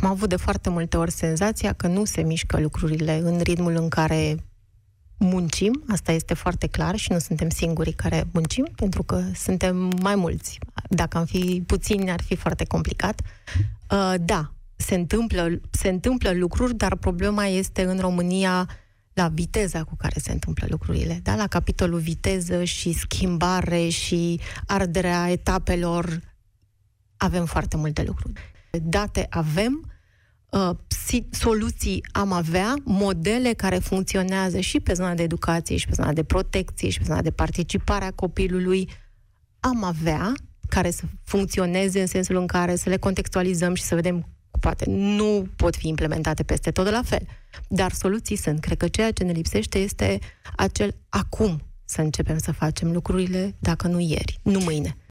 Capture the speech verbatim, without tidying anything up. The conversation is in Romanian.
Am avut de foarte multe ori senzația că nu se mișcă lucrurile în ritmul în care muncim, asta este foarte clar și nu suntem singurii care muncim, pentru că suntem mai mulți. Dacă am fi puțini, ar fi foarte complicat. Uh, da, se întâmplă, se întâmplă lucruri, dar problema este în România la viteza cu care se întâmplă lucrurile. Da? La capitolul viteză și schimbare și arderea etapelor avem foarte multe lucruri. Date avem, uh, soluții am avea, modele care funcționează și pe zona de educație, și pe zona de protecție, și pe zona de participare a copilului am avea, care să funcționeze în sensul în care să le contextualizăm și să vedem, poate nu pot fi implementate peste tot de la fel, dar soluții sunt. Cred că ceea ce ne lipsește este acel acum să începem să facem lucrurile, dacă nu ieri, nu mâine.